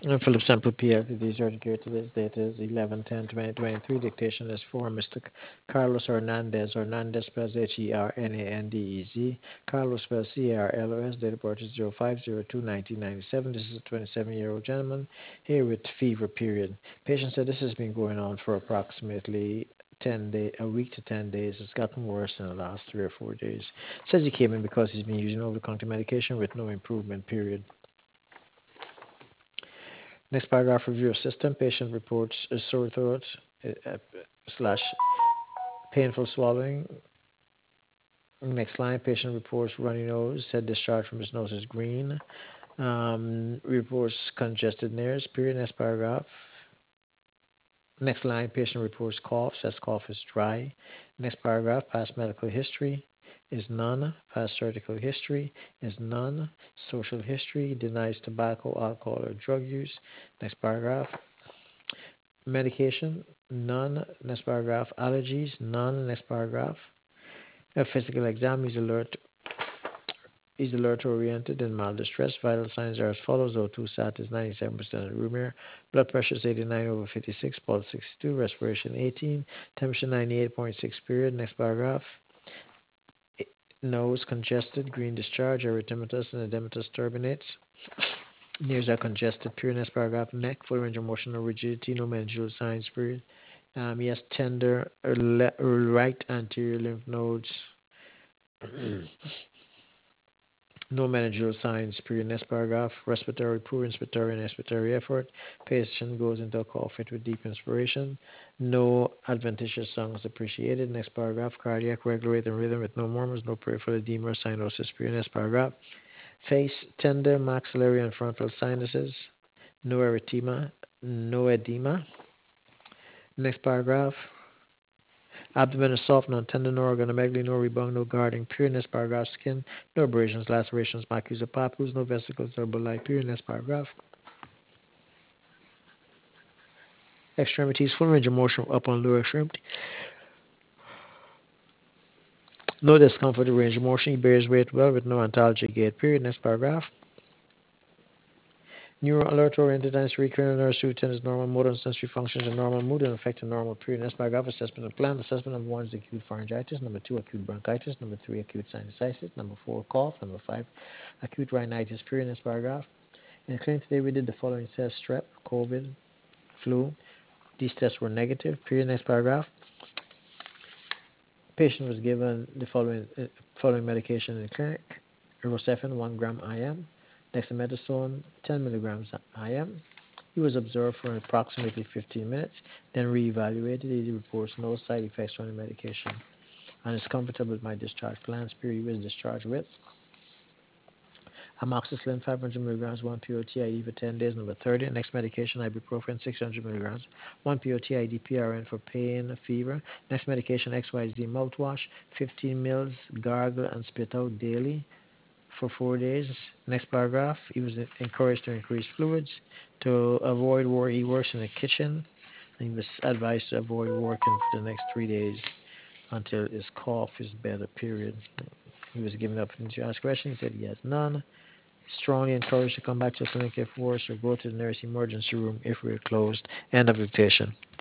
Philip Sample PLTD certificate to this date is 11/10/2023. Dictation is for Mr. Carlos Hernandez. Hernandez spells Hernandez. Carlos spells Carlos. Date of birth is 05/02/1997. This is a 27-year-old gentleman here with fever period. Patient said this has been going on for approximately a week to 10 days. It's gotten worse in the last 3 or 4 days. Says he came in because he's been using over-the-counter medication with no improvement period. Next paragraph, review of system. Patient reports a sore throat slash painful swallowing. Next line, patient reports runny nose. Said discharge from his nose is green. Reports congested nares. Period. Next paragraph. Next line, patient reports cough. Says cough is dry. Next paragraph, past medical history is none. Past surgical history is none. Social history denies tobacco, alcohol, or drug use. Next paragraph. Medication, none. Next paragraph. Allergies, none. Next paragraph. A physical exam, is alert oriented and mild distress. Vital signs are as follows: O2 sat is 97% of room air. Blood pressure is 89/56. Pulse 62. Respiration 18. Temperature 98.6. Period. Next paragraph. Nose congested. Green discharge. Erythematous and edematous turbinates. Ears are congested. Period. Next paragraph. Neck full range of motion, no rigidity, no meningeal signs. Period. He has tender right anterior lymph nodes. No managerial signs. Period. Next paragraph. Respiratory, poor inspiratory and expiratory effort. Patient goes into a cough fit with deep inspiration. No adventitious songs appreciated. Next paragraph. Cardiac regular rhythm with no murmurs, no peripheral edema or cyanosis. Period. Next paragraph. Face tender maxillary and frontal sinuses. No erythema. No edema. Next paragraph. Abdomen is soft, non tender, no organomegaly, no rebound, no guarding. Pureness, paragraph. Skin, no abrasions, lacerations, macules, or papules, no vesicles, or bulli. Pureness, paragraph. Extremities, full range of motion up on lower extremity. No discomfort or range of motion. He bears weight well with no ontology gait. Period. Next paragraph. Neural alert oriented sensory cranial nerve attends normal motor and sensory functions and normal mood and affecting normal period. Next paragraph, assessment of plan. Assessment number 1 is acute pharyngitis. Number 2, acute bronchitis. Number 3, acute sinusitis. Number 4, cough. Number 5, acute rhinitis. Period. Next paragraph. In the clinic today, we did the following tests: strep, COVID, flu. These tests were negative. Period. Next paragraph. Patient was given the following medication in the clinic: Erosephin 1 gram IM, dexamethasone 10 milligrams IM. He was observed for approximately 15 minutes, then reevaluated. He reports no side effects from the medication and is comfortable with my discharge plans. Period. He was discharged with amoxicillin 500 milligrams, 1 POT ID for 10 days. Number 30. Next medication, ibuprofen 600 milligrams, 1 POT ID PRN for pain, fever. Next medication, XYZ mouthwash, 15 mils, gargle and spit out daily for 4 days. Next paragraph, he was encouraged to increase fluids to avoid war. He works in the kitchen, and he was advised to avoid working for the next 3 days until his cough is better. Period. He was given up to ask questions. He said he has none. Strongly encouraged to come back to the clinic if worse, or go to the nearest emergency room if we're closed. End of dictation.